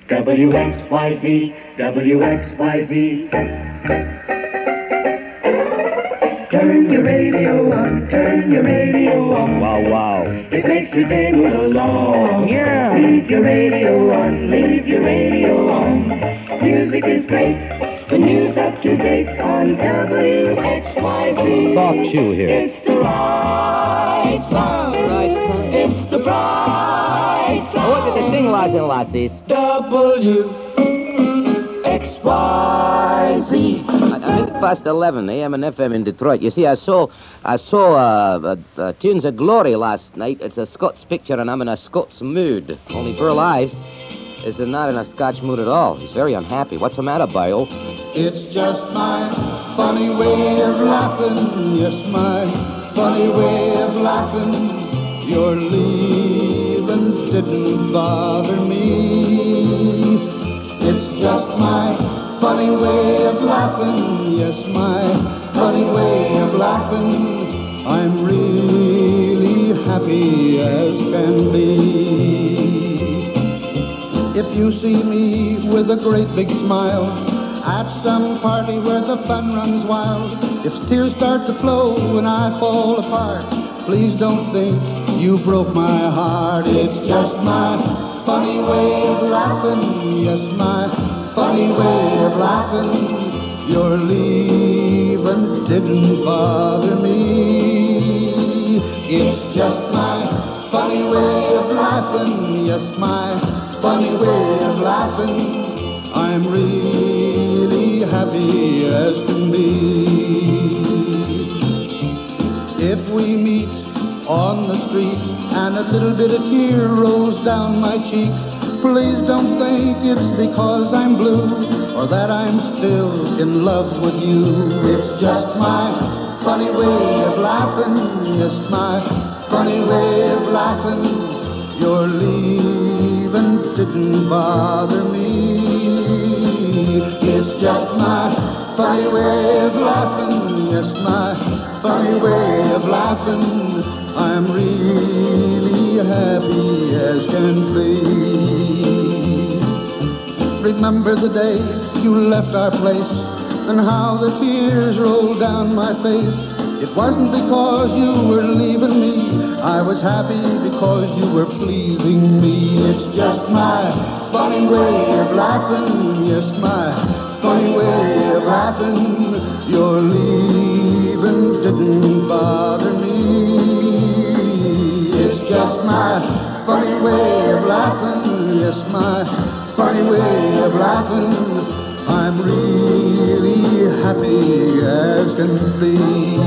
WXYZ, WXYZ. Turn your radio on, turn your radio on. Wow, wow. It makes your day move along. Yeah. Leave your radio on, leave your radio on. Music is great, the news up to date on WXYZ. Soft shoe here. It's the right sound. It's the bright sound. What did they sing, lads and lassies? WXYZ. I'm at past 11 a.m. and FM in Detroit. You see, I saw Tunes of Glory last night. It's a Scots picture, and I'm in a Scots mood. Only Burl Ives is not in a Scotch mood at all. He's very unhappy. What's the matter, Byle? It's just my funny way of laughing. Yes, my funny way of laughing. Your leaving didn't bother me. It's just my funny way of laughing. Yes, my funny way of laughing. I'm really happy as can be. If you see me with a great big smile at some party where the fun runs wild, if tears start to flow and I fall apart, please don't think you broke my heart. It's just my funny way of laughing. Yes, my funny way of laughing. Your leaving didn't bother me. It's just my funny way of laughing. Yes, my funny way of laughing. I'm really happy as can be. If we meet on the street and a little bit of tear rolls down my cheek, please don't think it's because I'm blue or that I'm still in love with you. It's just my funny way of laughing. Yes, my funny way of laughing. Your leaving didn't bother me. It's just my funny way of laughing. Yes, my funny way of laughing. I'm really happy as can be. Remember the day you left our place and how the tears rolled down my face. It wasn't because you were leaving me. I was happy because you were pleasing me. It's just my funny way of laughing. Yes, my funny way of laughing. Your leaving didn't bother me. It's just my funny way of laughing. Yes, my funny way of laughing. I'm really happy as can be.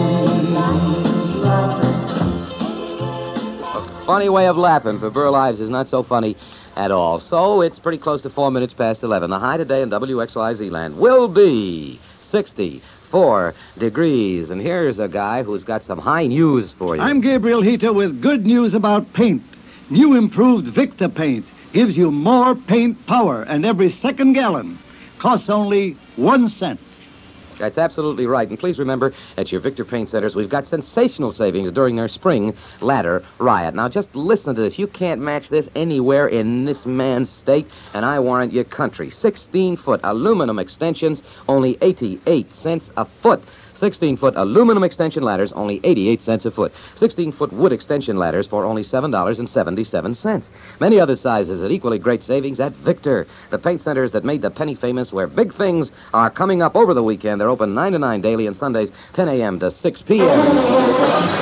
A funny way of laughing for Burl Ives is not so funny at all. So it's pretty close to 4 minutes past 11. The high today in WXYZ land will be 64 degrees. And here's a guy who's got some high news for you. I'm Gabriel Hita with good news about paint. New improved Victa paint gives you more paint power, and every second gallon costs only 1 cent. That's absolutely right. And please remember, at your Victor Paint Centers, we've got sensational savings during their spring ladder riot. Now, just listen to this. You can't match this anywhere in this man's state, and I warrant your country. 16-foot aluminum extensions, only 88 cents a foot. 16-foot aluminum extension ladders, only 88 cents a foot. 16-foot wood extension ladders for only $7.77. Many other sizes at equally great savings at Victor, the paint centers that made the penny famous, where big things are coming up over the weekend. They're open 9 to 9 daily and Sundays 10 a.m. to 6 p.m.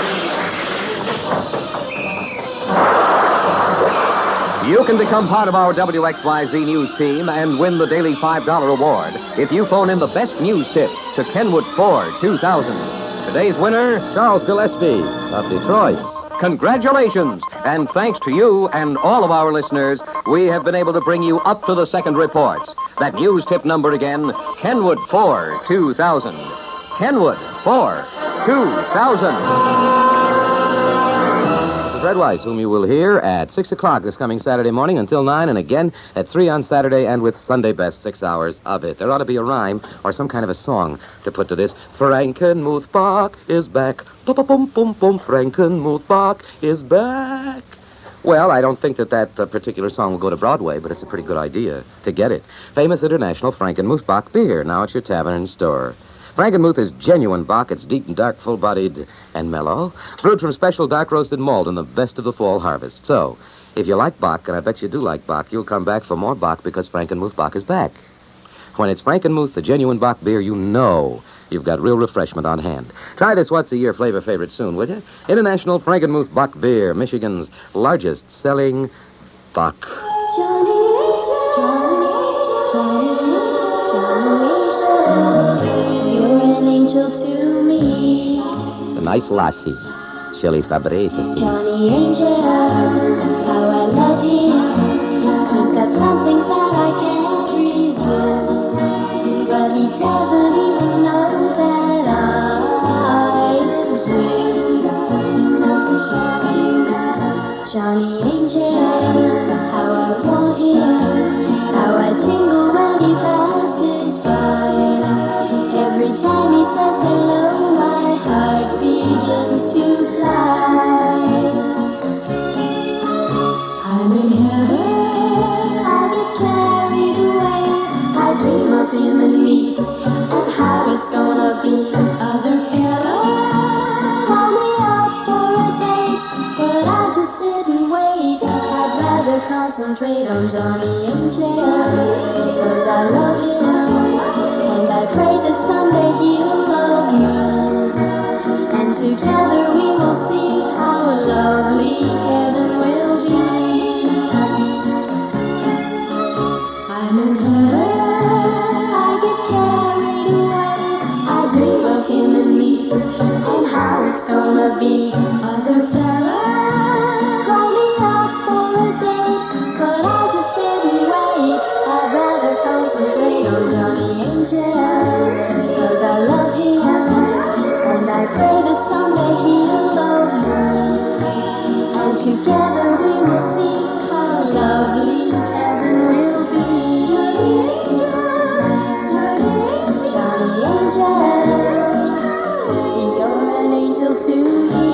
You can become part of our WXYZ news team and win the daily $5 award if you phone in the best news tip to Kenwood Ford 2000. Today's winner, Charles Gillespie of Detroit. congratulations. And thanks to you and all of our listeners, we have been able to bring you up to the second reports. That news tip number again, Kenwood Ford 2000. Kenwood Ford 2000. Fred Weiss, whom you will hear at 6 o'clock this coming Saturday morning until 9, and again at 3 on Saturday, and with Sunday best 6 hours of it. There ought to be a rhyme or some kind of a song to put to this. Frankenmuth Bach is back. Bum-bum-bum-bum. Frankenmuth Bach is back. Well, I don't think that particular song will go to Broadway, but it's a pretty good idea to get it. Famous International Frankenmuth Bock beer, now at your tavern and store. Frankenmuth is genuine Bock. It's deep and dark, full-bodied and mellow. Brewed from special dark-roasted malt in the best of the fall harvest. So, if you like Bock, and I bet you do like Bock, you'll come back for more Bock because Frankenmuth Bock is back. When it's Frankenmuth, the genuine Bock beer, you know you've got real refreshment on hand. Try this once-a-year flavor favorite soon, will you? International Frankenmuth Bock beer, Michigan's largest selling Bock. The nice lassie, Shelley Fabre. Johnny Angel, how I love him. He's got something that I can't resist, but he doesn't even know that I exist. Johnny Angel, how I want him, how I tingle when he passes by. Every time he says hello, my heart begins to fly. I'm in heaven, I get carried away. I dream of him and me, and how it's gonna be. Other fellas call me out for a date, but I just sit and wait. I'd rather concentrate on Johnny Angel, because I love him, and I pray that someday he'll love me. And together we will see how lovely heaven will be. I'm in heaven, I get carried away. I dream of him and me, and how it's gonna be. Other fellas call me out for a date, but I just sit and wait. I'd rather concentrate on Johnny Angel, because I love him, and I pray that someday he'll love me. And together we will see how lovely heaven will be. Johnny Angel, you're an angel to me.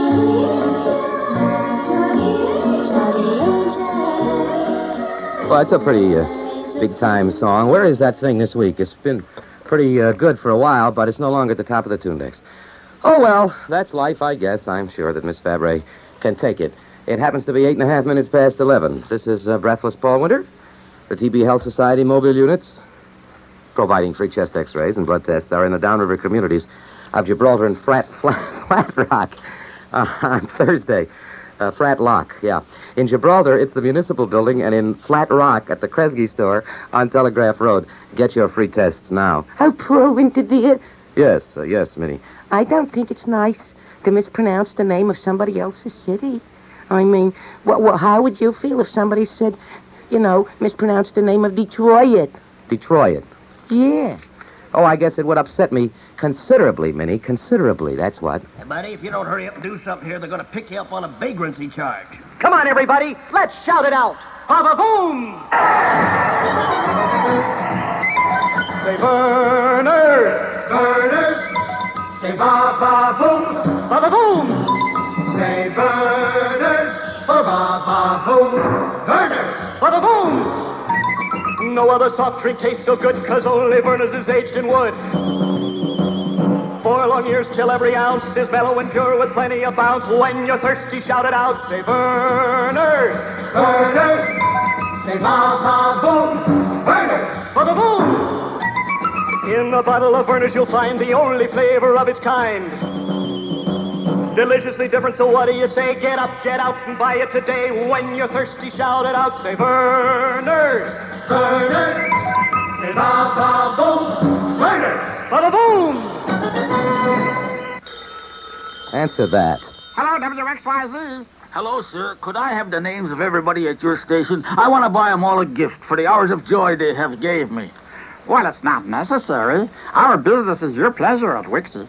Johnny Angel. Well, it's a pretty big-time song. Where is that thing this week? It's been pretty good for a while, but it's no longer at the top of the tune decks. Oh, well, that's life, I guess. I'm sure that Miss Fabre can take it. It happens to be 8.5 minutes past 11. This is Breathless Paul Winter. The TB Health Society mobile units providing free chest x-rays and blood tests are in the downriver communities of Gibraltar and Flat Rock on Thursday. Flat Lock, yeah. In Gibraltar, it's the municipal building, and in Flat Rock at the Kresge store on Telegraph Road. Get your free tests now. Oh, poor Winter, dear. Yes, Minnie. I don't think it's nice to mispronounce the name of somebody else's city. I mean, how would you feel if somebody said, mispronounced the name of Detroit? Detroit. Yeah. Oh, I guess it would upset me considerably, Minnie. Considerably, that's what. Hey, buddy, if you don't hurry up and do something here, they're going to pick you up on a vagrancy charge. Come on, everybody. Let's shout it out. Ba-ba-boom! Say burners, burners. Say ba-ba-boom, Ba-ba-boom! say burners, ba-ba-ba-boom, burners. Ba-ba-boom! No other soft drink tastes so good, 'cause only Vernors is aged in wood. 4 long years till every ounce is mellow and pure with plenty of bounce. When you're thirsty, shout it out. Say Vernors! Burners, say ba-ba-boom, burners. Ba-ba-boom! In a bottle of Vernors you'll find the only flavor of its kind. Deliciously different, so what do you say? Get up, get out, and buy it today. When you're thirsty, shout it out. Say Vernors! Burners, say ba-ba-boom, burners. Ba-ba-boom! Answer that. Hello, WXYZ. Hello, sir. Could I have the names of everybody at your station? I want to buy them all a gift for the hours of joy they have gave me. Well, it's not necessary. Our business is your pleasure at Wixie.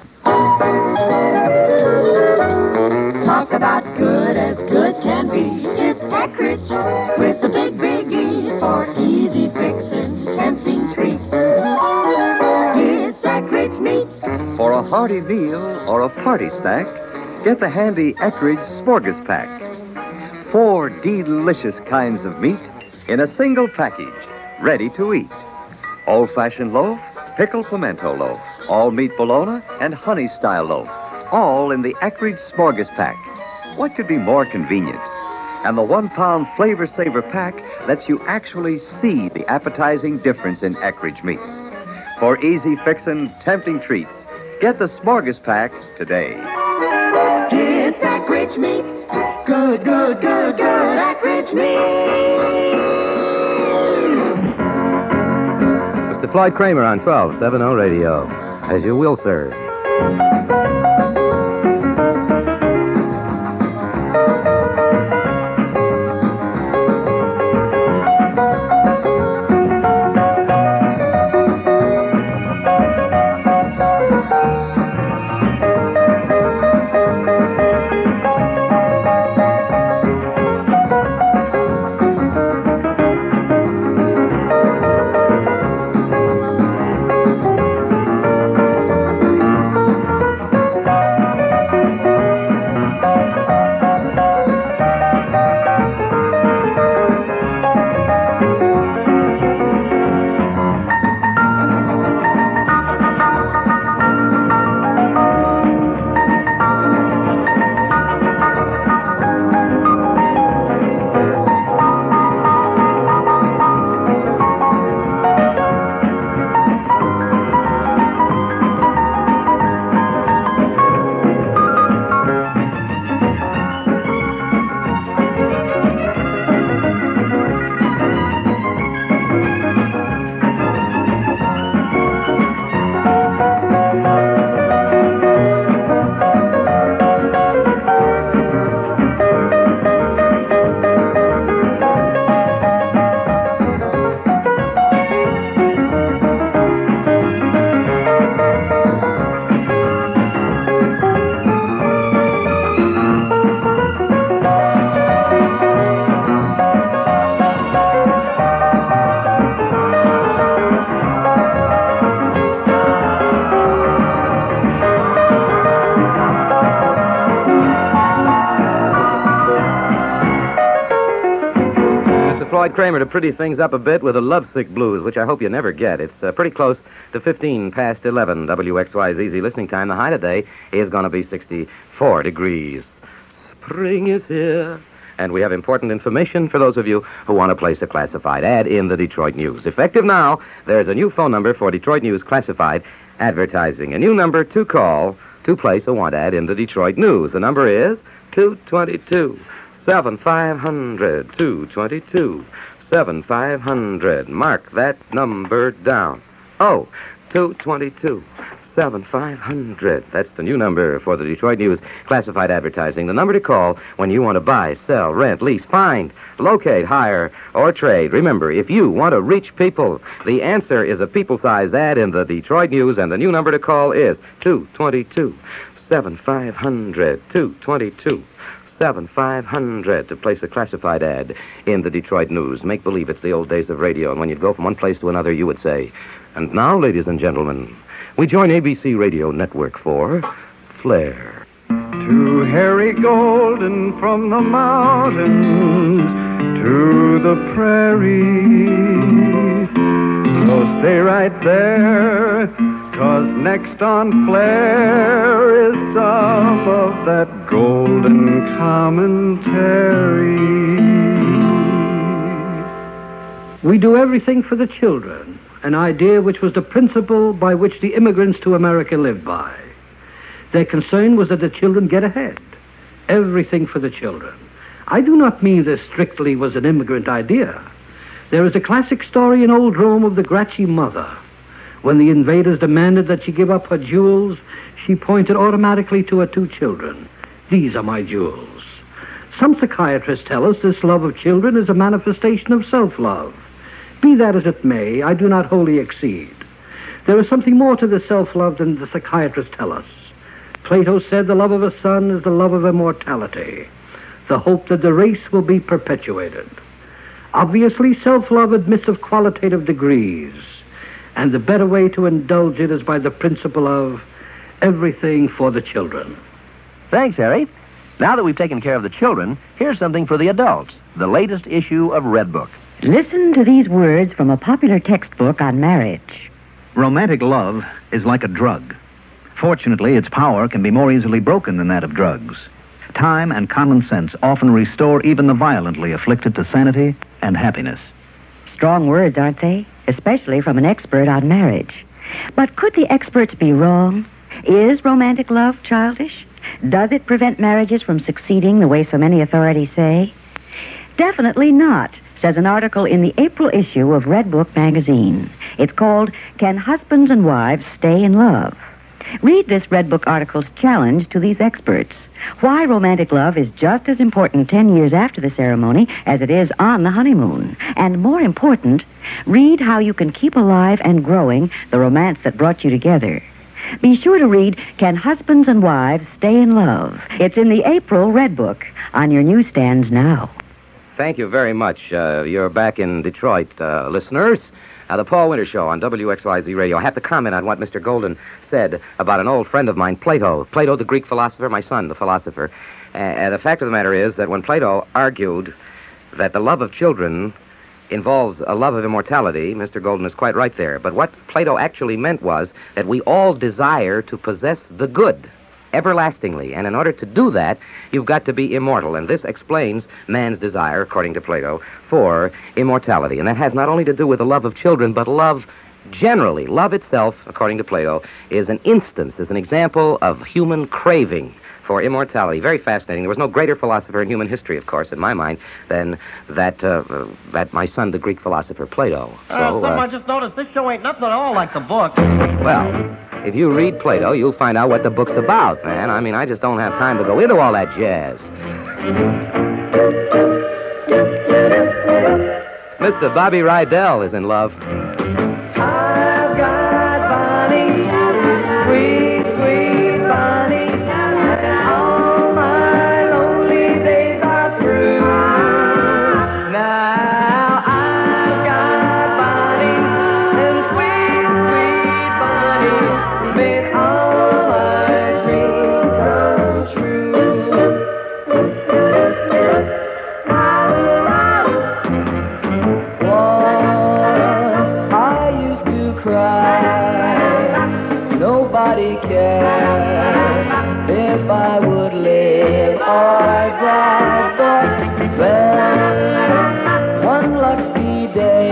Talk about good as good can be. It's Eckrich with the big E for easy fixing, tempting treats. It's Eckrich Meats. For a hearty meal or a party snack, get the handy Eckrich Smorgaspack. 4 delicious kinds of meat in a single package, ready to eat. Old-fashioned loaf, pickled pimento loaf, all-meat bologna, and honey-style loaf, all in the Eckrich Smorgas pack. What could be more convenient? And the 1-pound Flavor Saver pack lets you actually see the appetizing difference in Eckrich meats. For easy fixin', tempting treats, get the Smorgas pack today. It's Eckrich Meats. Good, good, good, good Eckrich Meats. Mr. Floyd Kramer on 1270 Radio. As you will, sir. Floyd Kramer to pretty things up a bit with a Lovesick Blues, which I hope you never get. It's pretty close to 15 past 11. WXY's easy listening time. The high today is going to be 64 degrees. Spring is here. And we have important information for those of you who want to place a classified ad in the Detroit News. Effective now, there's a new phone number for Detroit News classified advertising. A new number to call to place a want ad in the Detroit News. The number is 222-7500, 222-7500. Mark that number down. Oh, 222-7500. That's the new number for the Detroit News classified advertising. The number to call when you want to buy, sell, rent, lease, find, locate, hire, or trade. Remember, if you want to reach people, the answer is a people-sized ad in the Detroit News, and the new number to call is 222-7500, 222-7500 to place a classified ad in the Detroit News. Make believe it's the old days of radio, and when you'd go from one place to another, you would say, "And now, ladies and gentlemen, we join ABC Radio Network for Flair." To Harry Golden from the mountains to the prairie. So stay right there, 'cause next on Flair is some of that golden commentary. We do everything for the children, an idea which was the principle by which the immigrants to America lived by. Their concern was that the children get ahead. Everything for the children. I do not mean this strictly was an immigrant idea. There is a classic story in old Rome of the Gracchi mother. When the invaders demanded that she give up her jewels, she pointed automatically to her two children. These are my jewels. Some psychiatrists tell us this love of children is a manifestation of self-love. Be that as it may, I do not wholly accede. There is something more to this self-love than the psychiatrists tell us. Plato said the love of a son is the love of immortality, the hope that the race will be perpetuated. Obviously, self-love admits of qualitative degrees, and the better way to indulge it is by the principle of everything for the children. Thanks, Harry. Now that we've taken care of the children, here's something for the adults. the latest issue of Red Book. Listen to these words from a popular textbook on marriage. Romantic love is like a drug. Fortunately, its power can be more easily broken than that of drugs. Time and common sense often restore even the violently afflicted to sanity and happiness. Strong words, aren't they? Especially from an expert on marriage. But could the experts be wrong? Is romantic love childish? Does it prevent marriages from succeeding the way so many authorities say? Definitely not, says an article in the April issue of Red Book magazine. It's called, Can Husbands and Wives Stay in Love? Read this Red Book article's challenge to these experts. Why romantic love is just as important 10 years after the ceremony as it is on the honeymoon. And more important, read how you can keep alive and growing the romance that brought you together. Be sure to read Can Husbands and Wives Stay in Love? It's in the April Red Book on your newsstands now. Thank you very much. You're back in Detroit, listeners. The Paul Winter Show on WXYZ Radio. I have to comment on what Mr. Golden said about an old friend of mine, Plato. Plato, the Greek philosopher, my son, the philosopher. The fact of the matter is that when Plato argued that the love of children involves a love of immortality, Mr. Golden is quite right there. But what Plato actually meant was that we all desire to possess the good everlastingly. And in order to do that, you've got to be immortal. And this explains man's desire, according to Plato, for immortality. And that has not only to do with the love of children, but love generally. Love itself, according to Plato, is an instance, is an example of human craving for immortality. Very fascinating. There was no greater philosopher in human history, of course, in my mind, than that my son, the Greek philosopher, Plato. I just noticed this show ain't nothing at all like the book. Well, if you read Plato, you'll find out what the book's about, man. I mean, I just don't have time to go into all that jazz. Mr. Bobby Rydell is in love. I've got Bonnie, sweet, sweet Bonnie, and all my lonely days are through. Now I've got Bonnie, and sweet, sweet Bonnie, made all my dreams come true. Once I used to cry, nobody cared if I would live or die. But then, one lucky day,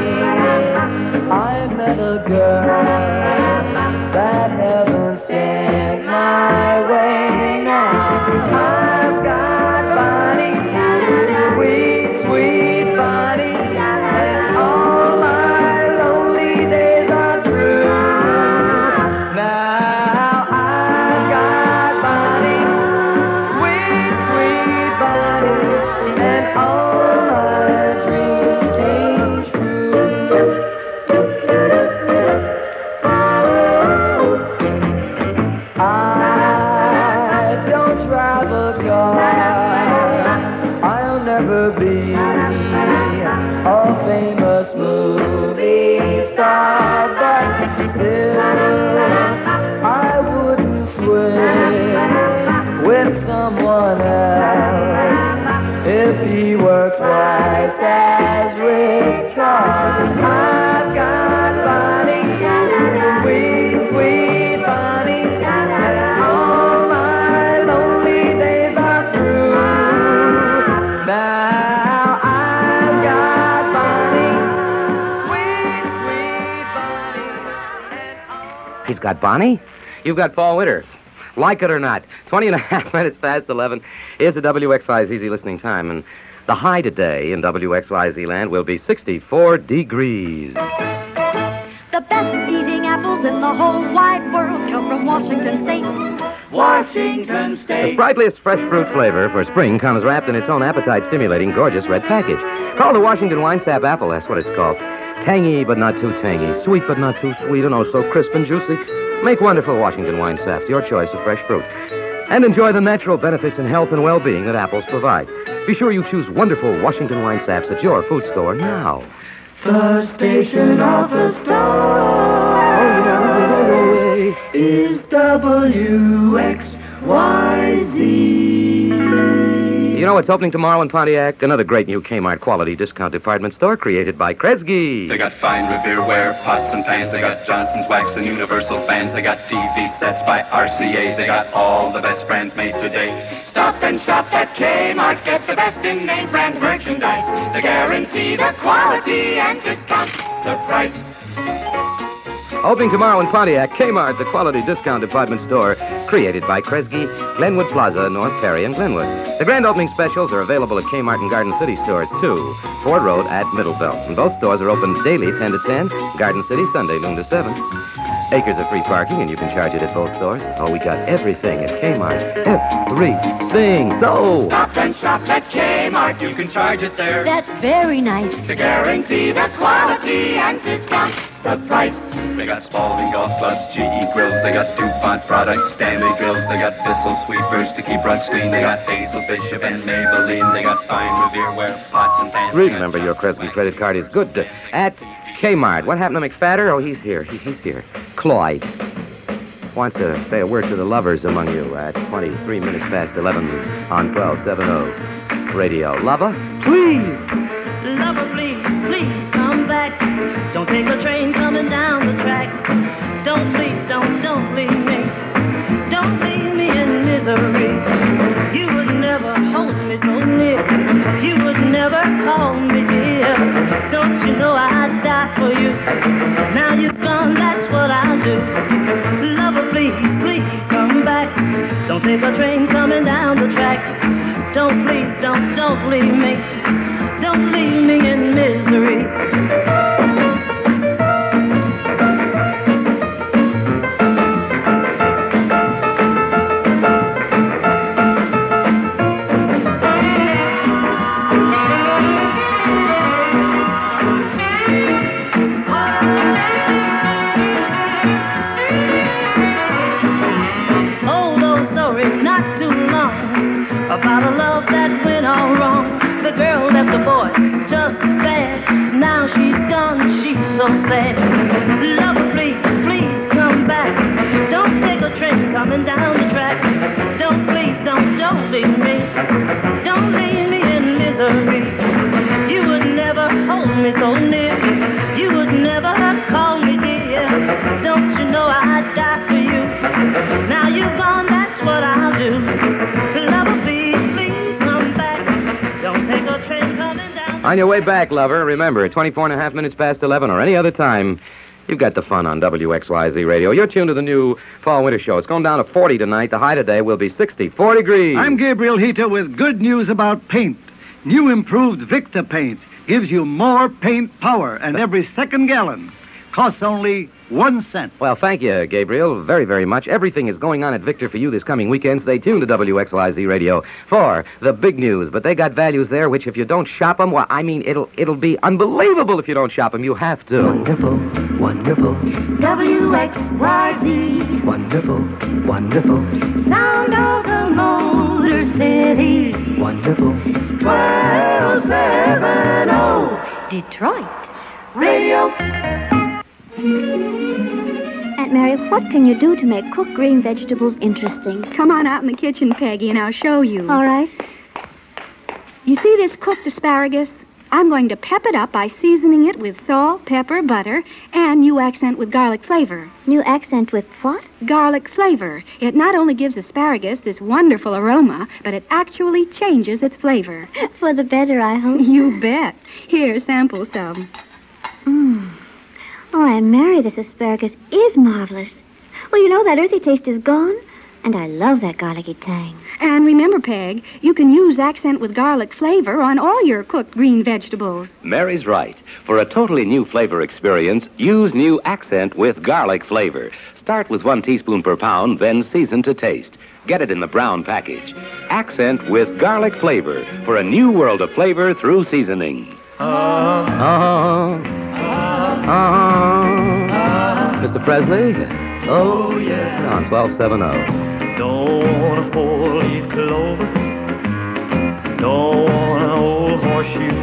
I met a girl that heaven sent my way. Now I've got Bonnie, sweet, sweet Bonnie, and all my lonely days are through. Now I've got Bonnie, sweet, sweet Bonnie, and all my dreams came true. I don't drive a car, I'll never be a famous movie star, but still I wouldn't swim with someone else if he works twice as rich. 'Cause I've got Bonnie, sweet, sweet Bonnie, and all my lonely days are through. Now I've got Bonnie, sweet, sweet Bonnie, and all... He's got Bonnie? You've got Paul Winter. Like it or not, 20 and a half minutes past 11 is the WXYZ listening time, and the high today in WXYZ land will be 64 degrees. The best eating apples in the whole wide world come from Washington State. Washington The State. sprightliest fresh fruit flavor for spring comes wrapped in its own appetite-stimulating, gorgeous red package. Called the Washington Wine Sap Apple, that's what it's called. Tangy but not too tangy, sweet but not too sweet, and oh so crisp and juicy. Make wonderful Washington Wine Saps, your choice of fresh fruit. And enjoy the natural benefits in health and well-being that apples provide. Be sure you choose wonderful Washington Wine Saps at your food store now. The station of the star is WXYZ. You know what's opening tomorrow in Pontiac? Another great new Kmart quality discount department store created by Kresge. They got fine Revere ware, pots and pans. They got Johnson's wax and Universal fans. They got TV sets by RCA. They got all the best brands made today. Stop and shop at Kmart. Get the best in name brand merchandise. They guarantee the quality and discount the price. Opening tomorrow in Pontiac, Kmart, the quality discount department store created by Kresge, Glenwood Plaza, North Perry, and Glenwood. The grand opening specials are available at Kmart and Garden City stores, too. Ford Road at Middlebelt. And both stores are open daily, 10 to 10. Garden City, Sunday, noon to 7. Acres of free parking, and you can charge it at both stores. Oh, we got everything at Kmart. Everything. So... Stop and shop at Kmart. You can charge it there. That's very nice. To guarantee the quality and discount the price. They got Spalding golf clubs, GE grills. They got DuPont products, Stanley grills. They got Bissell sweepers to keep rugs clean. They got Hazel Bishop and Maybelline. They got fine Revere ware, pots and pans. Remember, your Kresge credit card is good at Kmart. What happened to McFatter? Oh, he's here. He's here. Cloyd wants to say a word to the lovers among you at 23 minutes past 11 on 1270 Radio. Lover? Please. Lover, please, please come back. Don't take a train coming down the track. Don't, please, don't leave me. Don't leave me in misery. You would never hold me so near. You would never call me dear. Don't you know I'd die for you? Now you've gone, that's what I'll do. Lover, please, please come back. Don't take a train coming down the track. Don't, please, don't leave me. Don't leave me in misery. About a love that went all wrong. The girl left the boy just as bad. Now she's gone, she's so sad. Lover, please, please come back. Don't take a train coming down the track. Don't, please, don't leave me. Don't leave me in misery. You would never hold me so near. You would never call me dear. Don't you know I'd die for you? Now you've gone, that's what I'll do. Lover, please. On your way back, lover, remember, 24 and a half minutes past 11 or any other time, you've got the fun on WXYZ Radio. You're tuned to the new fall-winter show. It's going down to 40 tonight. The high today will be 64 degrees. I'm Gabriel Hita with good news about paint. New improved Victa paint gives you more paint power, and every second gallon costs only 1 cent. Well, thank you, Gabriel, very, very much. Everything is going on at Victor for you this coming weekend. Stay tuned to WXYZ Radio for the big news. But they got values there which, if you don't shop them, well, I mean, it'll be unbelievable if you don't shop them. You have to. Wonderful, wonderful. WXYZ. Wonderful, wonderful. Sound of the Motor City. Wonderful. 1270. Detroit. Radio. Aunt Mary, what can you do to make cooked green vegetables interesting? Come on out in the kitchen, Peggy, and I'll show you. All right. You see this cooked asparagus? I'm going to pep it up by seasoning it with salt, pepper, butter, and new accent with garlic flavor. New accent with what? Garlic flavor. It not only gives asparagus this wonderful aroma, but it actually changes its flavor. For the better, I hope. You bet. Here, sample some. Oh, Aunt Mary, this asparagus is marvelous. Well, you know, that earthy taste is gone, and I love that garlicky tang. And remember, Peg, you can use accent with garlic flavor on all your cooked green vegetables. Mary's right. For a totally new flavor experience, use new accent with garlic flavor. Start with 1 teaspoon per pound, then season to taste. Get it in the brown package. Accent with garlic flavor for a new world of flavor through seasoning. Mr. Presley? Oh, yeah. On 1270. Don't want a 4-leaf clover. Don't want an old horseshoe.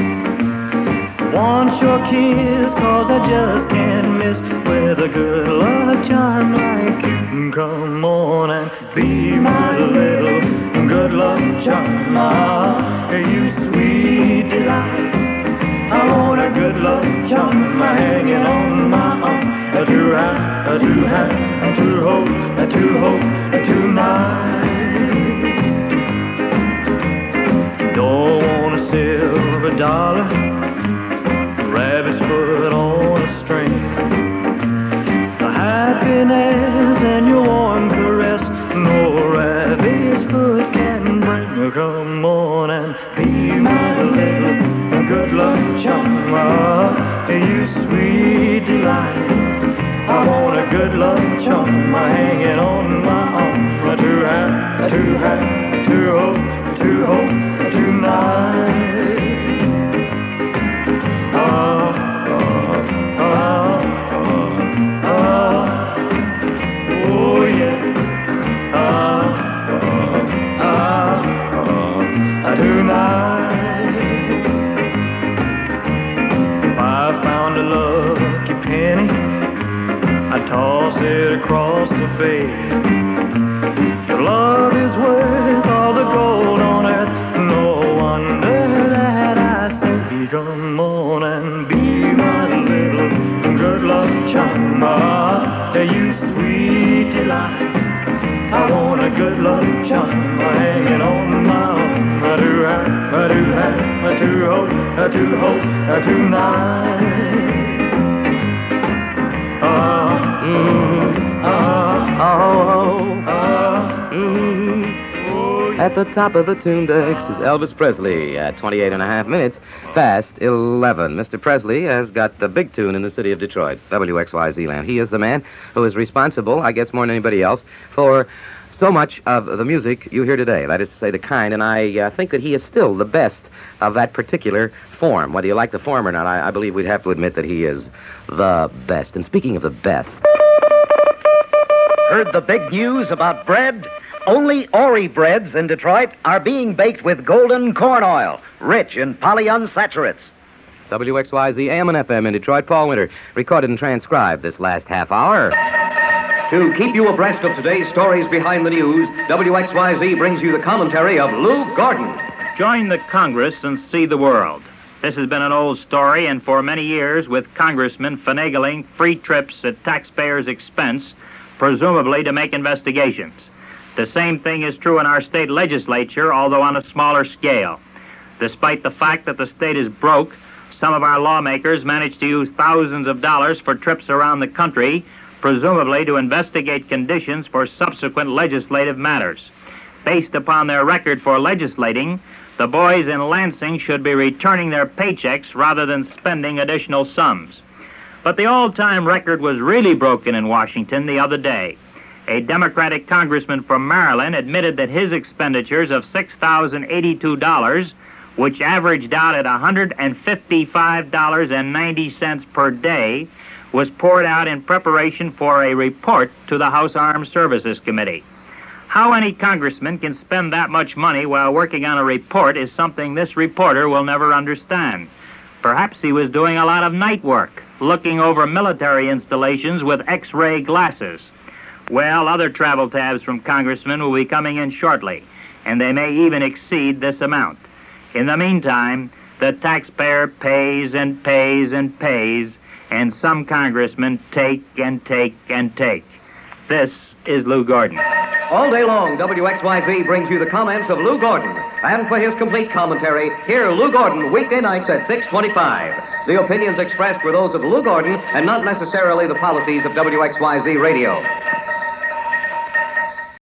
Want your kiss, 'cause I just can't miss with a good luck charm like you. Come on and be my little good luck charm. You sweet delight. I want a good luck charm hanging on my arm. To have, to have, to hope tonight. Don't want a silver dollar, rabbit's foot on a string. The happiness and your warm caress, no rabbit's foot can bring. Come on and be my little good luck charm. You sweet delight. I want a good luck charm hanging on my arm. To have, to hope tonight. Oh yeah. Tonight. If I found a lucky penny, I toss it across the bay. Your love is worth all the gold on earth. No wonder that I say, come on and be my little good luck charm. You sweet delight. I want a good luck charm hanging on my arm. To hope tonight. At the top of the tune decks is Elvis Presley at 28 and a half minutes past 11. Mr. Presley has got the big tune in the city of Detroit, WXYZ land. He is the man who is responsible, I guess more than anybody else, for so much of the music you hear today. That is to say, the kind, and I think that he is still the best of that particular form. Whether you like the form or not, I believe we'd have to admit that he is the best. And speaking of the best... Heard the big news about bread? Only Ori breads in Detroit are being baked with golden corn oil, rich in polyunsaturates. WXYZ AM and FM in Detroit. Paul Winter recorded and transcribed this last half hour. To keep you abreast of today's stories behind the news, WXYZ brings you the commentary of Lou Gordon. Join the Congress and see the world. This has been an old story, and for many years, with congressmen finagling free trips at taxpayers' expense, presumably to make investigations. The same thing is true in our state legislature, although on a smaller scale. Despite the fact that the state is broke, some of our lawmakers manage to use thousands of dollars for trips around the country, presumably to investigate conditions for subsequent legislative matters. Based upon their record for legislating, the boys in Lansing should be returning their paychecks rather than spending additional sums. But the all-time record was really broken in Washington the other day. A Democratic congressman from Maryland admitted that his expenditures of $6,082, which averaged out at $155.90 per day, was poured out in preparation for a report to the House Armed Services Committee. How any congressman can spend that much money while working on a report is something this reporter will never understand. Perhaps he was doing a lot of night work, looking over military installations with X-ray glasses. Well, other travel tabs from congressmen will be coming in shortly, and they may even exceed this amount. In the meantime, the taxpayer pays and pays and pays, and some congressmen take and take and take. This is Lou Gordon. All day long, WXYZ brings you the comments of Lou Gordon. And for his complete commentary, hear Lou Gordon weekday nights at 6:25. The opinions expressed were those of Lou Gordon and not necessarily the policies of WXYZ Radio.